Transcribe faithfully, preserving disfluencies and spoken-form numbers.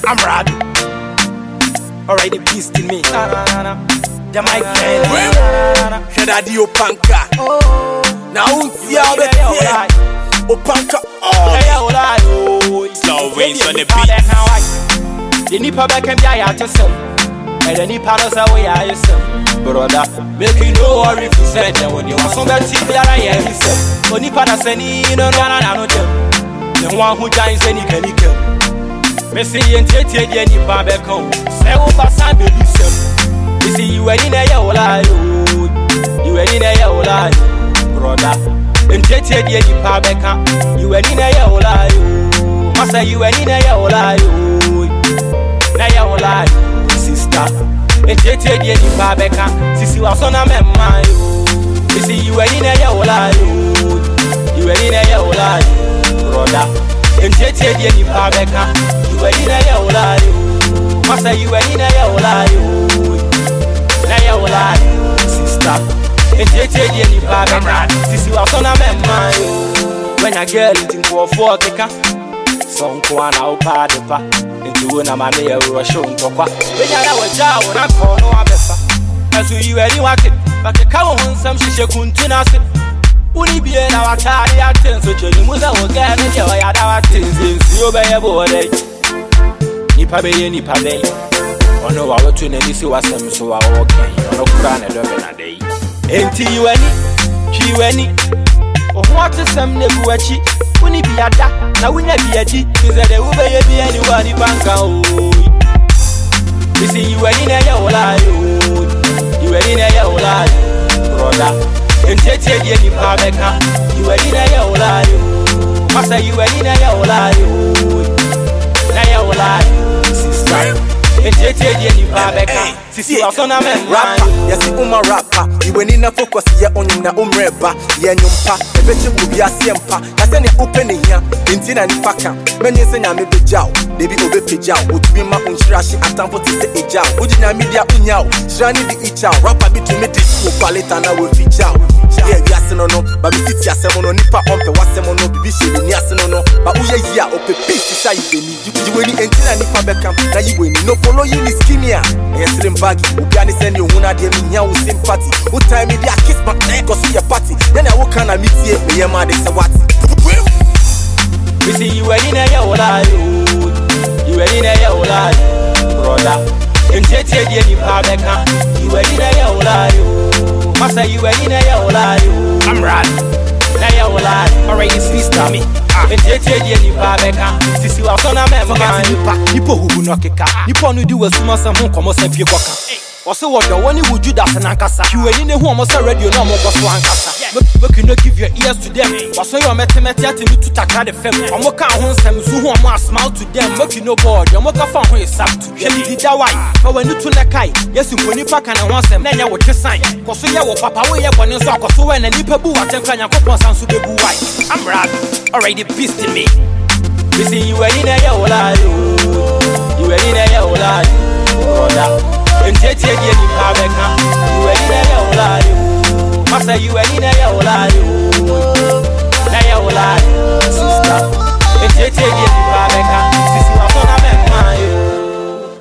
I'm Rad. Alright, the beast in me. Jamaican. Head of the Opanka. Now, see how the Opanka. Oh, Slow wings on the beat. The Nipa back and die out yourself. And the Nipa knows how we are yourself. Brother, make you no worry if you said that when you want somebody to be like yourself. When Nipa does any, no, no, no, no, no. The one who dies any can he kill. Messi and Tete and Nipa back home. Say, oh, Bassa, baby, self. You see, you were in a year, you were in a year, brother. And Tete and Nipa back home. You were in a year, Massa, you were in a year, Naya, sister. And Tete and Nipa back home. Sissy was on a man. You see, you were in a year, you were in a year, brother. And Tete and Nipa back home. You were in a year, Massa, you were in a year, Naya, sister. And Tete and Nipa back home. Sissy was on a man. When a girl eating for four kika. Some kwana upa depa into na mane ya rusho ntokwa benya na waja wona ko no abefa azu yi eri wake bakeka wo nsam hihye kuntu na se uni bie na watari atenso cheni muza woga ne je ya da watenzi nsi obeye bode nipa beye nipa dey ono wa wotu na nisi wasem so wa woken ono kura na do be na dey enti yiwani twiwani oho atesem ne buachi uni biada na wunya biadi izede ube ye bi anyone banka o you see you any na ya ola yo you any na ya ola brother entete die ni pa beka you any na ya ola yo masa you any na ya ola yo na ya ola sister entete die ni pa beka sisi wasona men rapper yes uma rapper you any na focus ye onyum na umreba ye nyumpa ebechi kubi asiempa kase ne open hia enti na nipa ka menye se nya me bejao debi obe pejao otubi ma unhirashi atampo ti se ejao ojinya media unyao shrani bi ichao rapper bi to me di so quality na we feature yeah we ase no no ba bi titi asemo no nipa ompe wasemo no bibi shede ni ase no no ba uye hia ope peace sha ibeni you weni enti na nipa bekam na you weni no follow you ni skinia yes slim bagi obi ani send you huna de me nya wo sympathy wo time dia kiss my neck cause your party then I walk on a meet me ye ma de say what you see you any na ya ola yo you any na ya ola brother entete die ni pa beka you any na ya ola yo massa you any na ya ola yo I'm Rad na ya ola alright you speak to me entete die ni pa beka sisi wa so na me ma nipa nipo hubu no keka nipo no di wasuma sam ho komo sam pie koka Wase what the one would you that and ankasa. You any who almost a radio no more so ankasa. But you not give your ears to them. Wase your mathematics me to taka the fem. Omo ka ho nsem so who am smile to them. Make you no board. Omo ka fa ho isap to. Shey di da why. But when you to na kai, yes you nipa kan ho nsem na nya wo twe sign. Koso ye wo papa we ye bone so akoso we na nipa bu watenka nyakopon san so bebu why. I'm Rad. Already beast in me. We see you any na ya ola yo. You any na ya ola yo. And Tete die ni pa beka you any na ya ola yo massa you any na ya ola yo na ya ola sister and Tete die ni pa